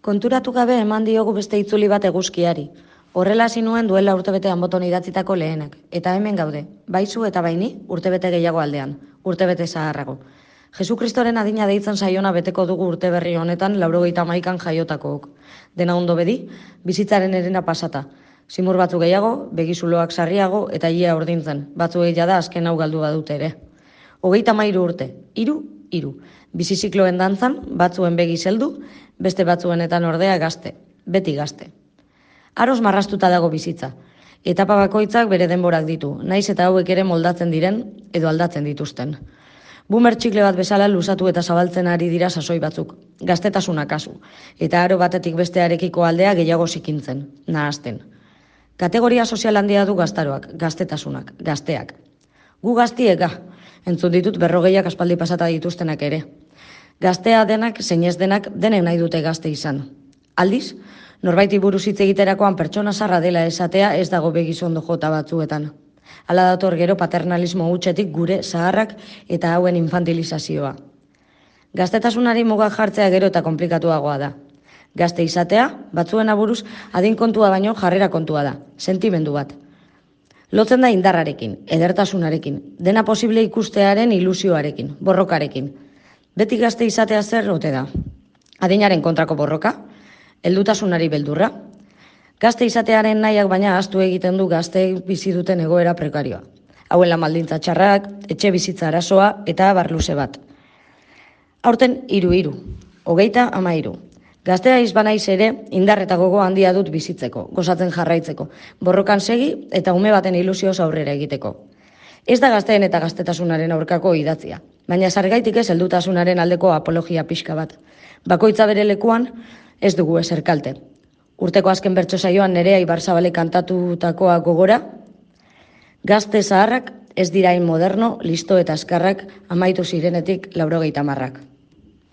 Konturatu gabe eman diogu beste itzuli bat eguzkiari. Horrela hasi nuen duela urtebete Anboton idatzitako lehenak. Eta hemen gaude, baizu eta baini, urtebete gehiago aldean, urtebete zaharrago. Jesukristoren adina deitzen saiona beteko dugu urte berri honetan 91an jaiotakook. Dena ondo bedi, bizitzaren erena pasata. Simur batzu gehiago, begizuloak sarriago eta ia urdintzen. Batzuei jada azken hau galdu badute ere. 33 urte, hiru. Bizizikloen dantzan, batzuen begi zeldu, beste batzuenetan ordea gazte, beti gazte. Aros marrastuta dago bizitza. Etapa bakoitzak bere denborak ditu, naiz eta hauek ere moldatzen diren edo aldatzen dituzten. Boomer txikle bat bezala luzatu eta zabaltzen ari dira sasoi batzuk, gaztetasuna kasu, eta aro batetik bestearekiko aldea gehiago zikintzen, nahazten. Kategoria sozial handia du gaztaroak, gaztetasunak, gazteak. Gu gaztiek entzun ditut 40ak aspaldi pasata dituztenak ere. Gaztea denak, zein ez denak, denek nahi dute gazte izan. Aldiz, norbaiti buruz hitz egiterakoan pertsona zarra dela esatea ez dago begizondo jota batzuetan. Hala dator gero paternalismo hutsetik gure zaharrak eta hauen infantilizazioa. Gaztetasunari mugak jartzea gero eta konplikatuagoa da. Gazte izatea, batzuen aburuz, adin kontua baino jarrera kontua da, sentimendu bat. Lotzen da indarrarekin, edertasunarekin, dena posible ikustearen ilusioarekin, borrokarekin. Beti gazte izatea zer ote da? Adinaren kontrako borroka? Heldutasunari beldurra? Gazte izatearen nahiak baina ahaztu egiten du gazte bizi duten egoera prekarioa. Hauen lan baldintza txarrak, etxe bizitza arazoa eta abar luze bat. Aurten 3, 33. Gaztea izbanaiz ere indar eta gogo handia dut bizitzeko, gozatzen jarraitzeko, borrokan segi eta ume baten ilusioz aurrera egiteko. Ez da gazteen eta gaztetasunaren aurkako idatzia, baina zergaitik ez heldutasunaren aldeko apologia pixka bat. Bakoitza bere lekuan ez dugu ezer kalte. Urteko azken bertso saioan Nerea Ibarzabale kantatutakoa gogora, gazte zaharrak ez dirain moderno, listo eta azkarrak amaitu zirenetik 90.